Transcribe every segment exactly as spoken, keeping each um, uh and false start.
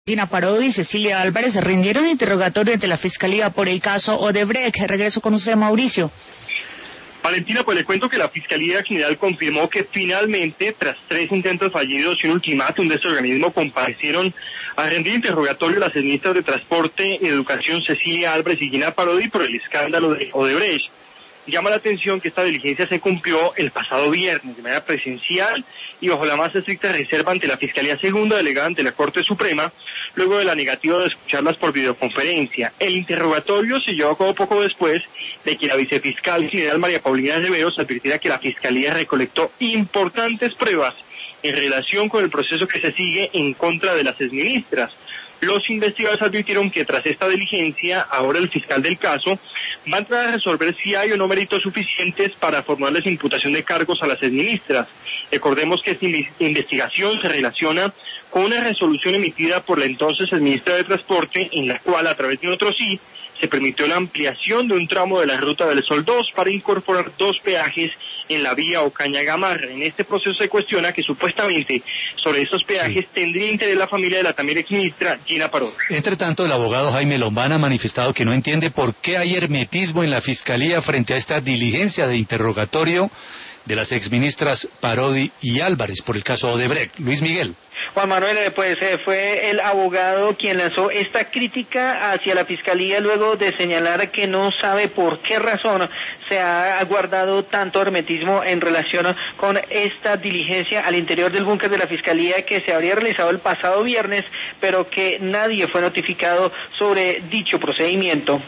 Gina Parodi y Cecilia Álvarez rindieron interrogatorio ante la Fiscalía por el caso Odebrecht. Regreso con usted, Mauricio. Valentina, pues le cuento que la Fiscalía General confirmó que finalmente, tras tres intentos fallidos y un ultimátum de este organismo, comparecieron a rendir interrogatorio las ministras de Transporte y Educación Cecilia Álvarez y Gina Parodi por el escándalo de Odebrecht. Llama la atención que esta diligencia se cumplió el pasado viernes de manera presencial y bajo la más estricta reserva ante la Fiscalía Segunda delegada ante la Corte Suprema, luego de la negativa de escucharlas por videoconferencia. El interrogatorio se llevó a cabo poco después de que la vicefiscal general María Paulina Riveros advirtiera que la Fiscalía recolectó importantes pruebas en relación con el proceso que se sigue en contra de las exministras. Los investigadores advirtieron que tras esta diligencia, ahora el fiscal del caso va a entrar a resolver si hay o no méritos suficientes para formularles imputación de cargos a las exministras. Recordemos que esta investigación se relaciona con una resolución emitida por la entonces exministra de Transporte, en la cual, a través de otro sí, se permitió la ampliación de un tramo de la Ruta del Sol dos para incorporar dos peajes en la vía Ocaña-Gamarra. En este proceso se cuestiona que supuestamente sobre estos peajes sí tendría interés la familia de la también exministra Gina Parodi. Entre tanto, el abogado Jaime Lombán ha manifestado que no entiende por qué hay hermetismo en la Fiscalía frente a esta diligencia de interrogatorio de las exministras Parodi y Álvarez por el caso Odebrecht. Luis Miguel. Juan Manuel, pues eh, fue el abogado quien lanzó esta crítica hacia la Fiscalía luego de señalar que no sabe por qué razón se ha guardado tanto hermetismo en relación con esta diligencia al interior del búnker de la Fiscalía que se habría realizado el pasado viernes, pero que nadie fue notificado sobre dicho procedimiento.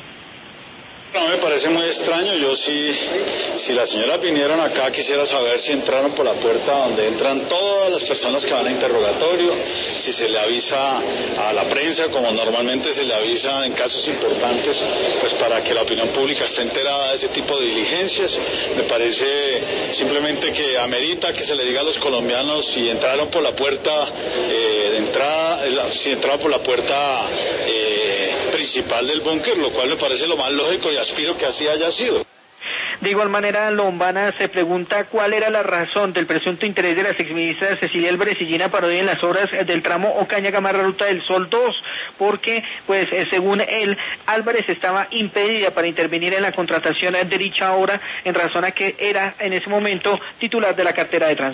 No, me parece muy extraño. Yo sí, si las señoras vinieron acá, quisiera saber si entraron por la puerta donde entran todas las personas que van a interrogatorio, si se le avisa a la prensa, como normalmente se le avisa en casos importantes, pues para que la opinión pública esté enterada de ese tipo de diligencias. Me parece simplemente que amerita que se le diga a los colombianos si entraron por la puerta eh, de entrada, si entraron por la puerta eh, principal del búnker, lo cual me parece lo más lógico y aspiro que así haya sido. De igual manera, Lombana se pregunta cuál era la razón del presunto interés de las exministras Cecilia Álvarez y Gina Parodi en las obras del tramo Ocaña-Gamarra Ruta del Sol dos, porque, pues, según él, Álvarez estaba impedida para intervenir en la contratación de dicha obra en razón a que era en ese momento titular de la cartera de transporte.